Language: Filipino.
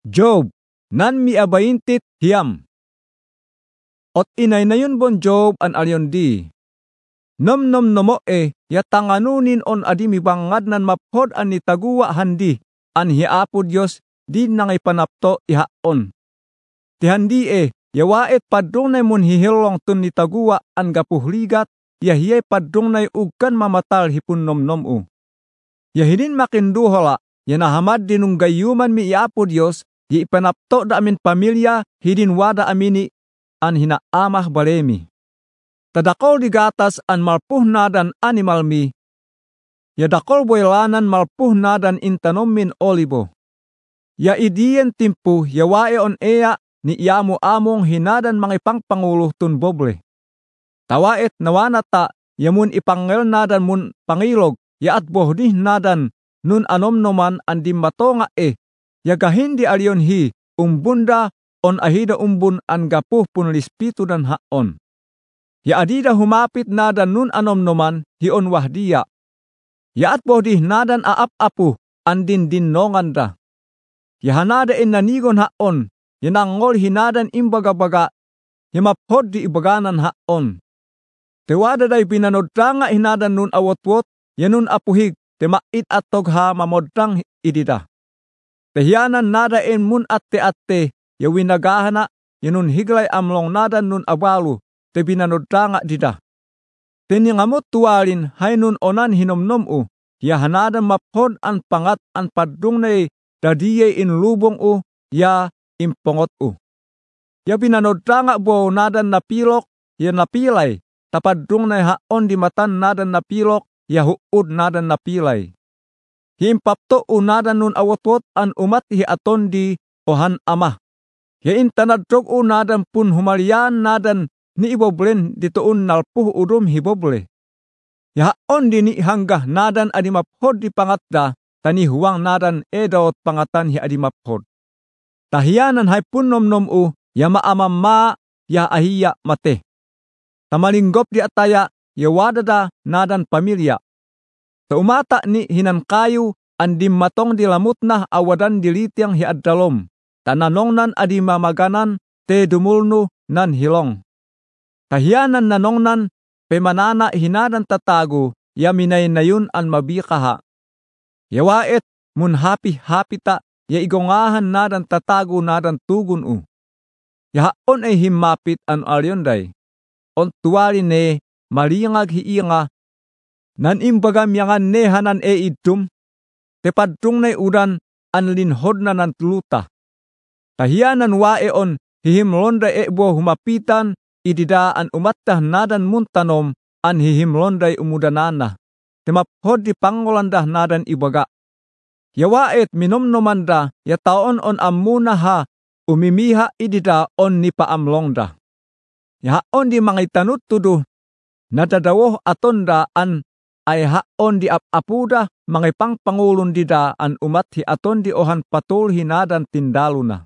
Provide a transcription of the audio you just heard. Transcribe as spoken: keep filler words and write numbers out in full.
Job, nan mi abayintit hiyam. Ot inay na yun bon Job an alyon di. Nom nom nomo e, yatanganunin on adi mi bangad nan maphod an nitaguwa handi, an hiapo Diyos di nangay panapto ihaon. Ti handi e, yawaet padunay mun hihilong tun nitaguwa an gapuhligat, yahiyay padunay ugkan mamatal hipun nom nom u. Yahinin makinduhola, yanahamad dinung gayuman mi iapo Diyos, di ipanapto da amin pamilya, hidin wada amini, an hinaamah balemi. Tadakol di gatas an malpuh nadan animal mi, yadakol boylanan malpuh nadan intanom min olibo. Ya idiyen timpu, yawae on eya, ni iamu among hinadan mangipang panguluh tun boble. Tawaet nawanata, yamun ipangel nadan mun pangilog, ya at bohdih nadan, nun anom noman an dimatonga e, yagahin di alyon hi, umbunda on ahida umbun an gapuh pun lispitu dan haon. Ya adida humapit nadan nun anom noman hion wahdia. Ya at bohdih nadan aap-apu an din dinnongan da. Ya hanada in nanigon haon, yanangol hinadan imbaga-baga, himaphod di ibaganan haon. Tewada day pinanodanga hinadan nun awot-wot, yanun apuhig, temait at togha mamodang idida. Tehianan nada en mun atte-atte, ya winagahana, yanun higlay amlong nadan nun abalu, te binanodanga dida. Teningamot tuwalin hay nun onan hinomnom u, ya hanadan maphod an pangat an padungnay dadiye in lubong u, ya impongot u. Ya binanodanga bo nadan napilok, ya napilay, tapadungnay haon di matan nadan napilok, ya huud nadan napilay. Himpapto u nadan nun awot-wot an umat hi aton di ohan amah. Ya intanadrog u nadan pun humalian nadan ni iboblen ditoon nalpuh udum hiboble. Ya haon di ni hanggah nadan adimaphod di pangatda, tani huwang nadan edaot pangatan hi adimaphod. Tahiyanan hay pun nom-nom u, ya maamama, ya ahiya mate. Tamalinggop di ataya, ya wadada nadan pamilya. Sa umata ni hinankayu, andim matong dilamut na awadan dilitiang hi addalom. Tananongnan adi mamaganan, te dumulno nan hilong. Tahiyanan nanongnan, pemanana hinadan tatago, yaminay na yun an mabikaha. Yawaet, mun hapi-hapita, ya igongahan nadan tatago nadan tugun u. Yahaon ay himapit an alyonday. On tuwali ne, malingag hiinga, nan imbagam yangan ne hanan e idum, tepadung na udan an linhod na nan tuluta. Tahiyanan wae on, hihimlonda e bo humapitan, idida an umattah nadan muntanom, an hihimlonday umudanana. Temaphod di pangolandah nadan ibaga. Yawaet minomnomanda, ya taon on amuna ha, umimiha idida on nipa amlongda. Ya haon di mangitanut tuduh, nadadawoh atonda an ay haon di ap-apuda, mangipang pangulun dida an umat hi aton di ohan patul hinadan tindaluna.